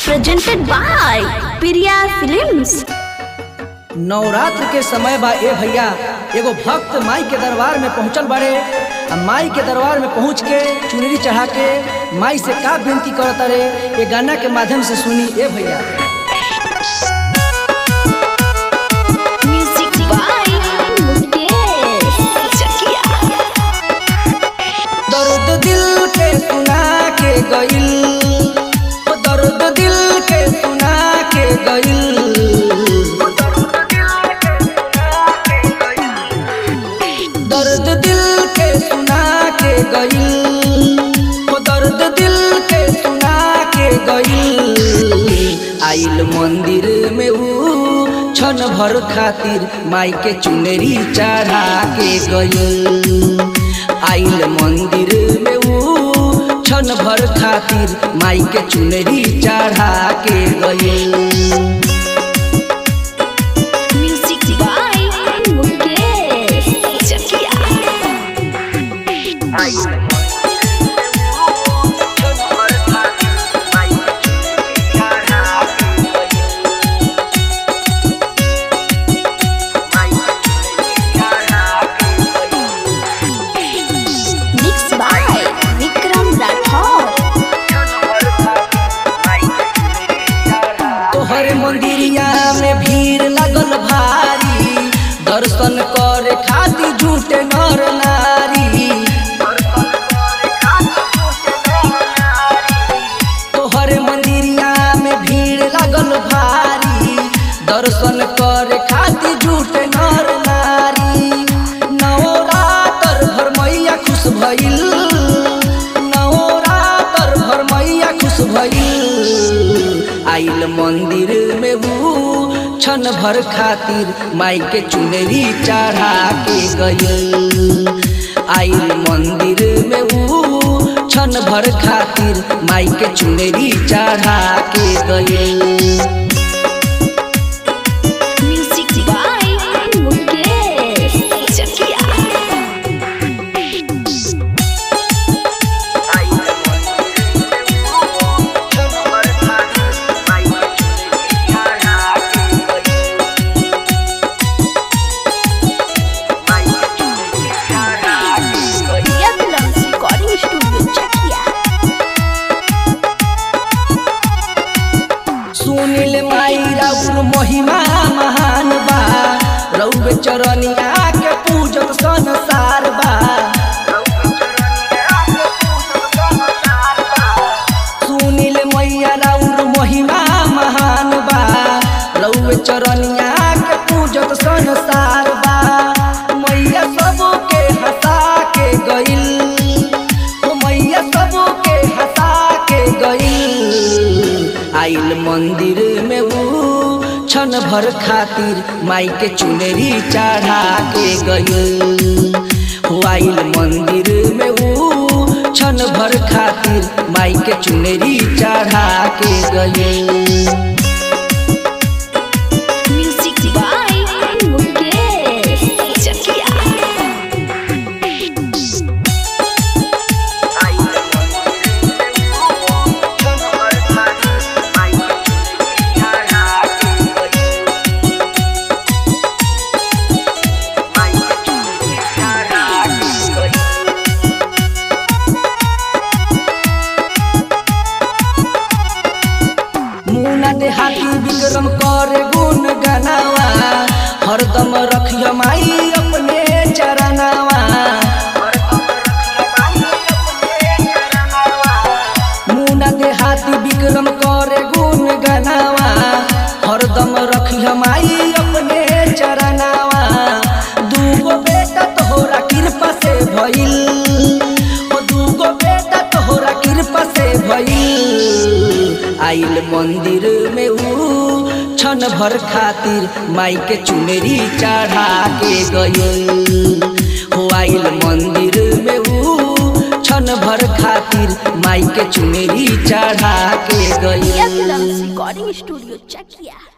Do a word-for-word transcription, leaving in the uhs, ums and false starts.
presented by Priya Films। Navratra के समय बा ए भैया एगो भक्त माई के दरबार में पहुंचल बाड़े। माई के दरबार में पहुंच के चुनरी चढ़ा के माई से का विनती करत रे ये गाना के माध्यम से सुनी ए भैया। Music by Mukesh Chakiya. दर्द दिल के सुना के गइल, दर्द दिल के सुना के गइल, दर्द दिल के सुना के गइल, दर्द दिल के सुना के गइल। आइल मंदिर में ऊ क्षण भर खातिर माई के चुनरी चढ़ा के गइल। आइल मंदिर में ऊ क्षण भर खातिर माई के चुनरी चढ़ा के गइल। Music by Mukesh Chakiya. Mix by Vikram Rathore. तोहरे मंदिरिया में भीड़ लगल भारी, दर्शन करे खातिर झूठे नर नारी। तोहरे मंदिरिया में भीड़ लगल भारी, दर्शन करे खातिर झूठे नर नारी। नवरात्र भर मैया खुश भइल, नवरात्र भर मैया खुश भइल। आइल मंदिर में ऊ क्षण भर खातिर माई के चुनरी चढ़ा के गइल। आइल मंदिर में ऊ क्षण भर खातिर माई के चुनरी चढ़ा के गइल। Music by Mukesh Chakiya. Priya films recording studio Chakiya. सुनिल माई राउर महिमा महान बा, रउवे चरनिया के पूजत संसार बा। सुनिल मैया राउर महिमा महान बा, रउवे चरनिया के पूजत संसार बा। मैया सबके हंसा के गइल, ओ मैया सबके हंसा के गइल। आइल मंदिर में ऊ क्षण भर खातिर माई के चुनरी चढ़ा के गइल। हो आइल मंदिर में ऊ क्षण भर खातिर माई के चुनरी चढ़ा के गइल। Music by Mukesh Chakiya. मुना देहाती विक्रम करे गुण गनावा, हरदम रखिया माई अपने चरनावा। मुना देहाती विक्रम करे गुण गनावा, हरदम रखिया माई अपने चरनावा। दूगो बेटा तोहरा कृपा से भइल, ओ दूगो बेटा तोहरा कृपा से भइल। आइल मंदिर में ऊ क्षण भर खातिर माई के चुनरी चढ़ा के गइल। हो आइल मंदिर में ऊ क्षण भर खातिर माई के चुनरी चढ़ा के गइल। प्रिया फिल्म्स रिकॉर्डिंग स्टूडियो चकिया।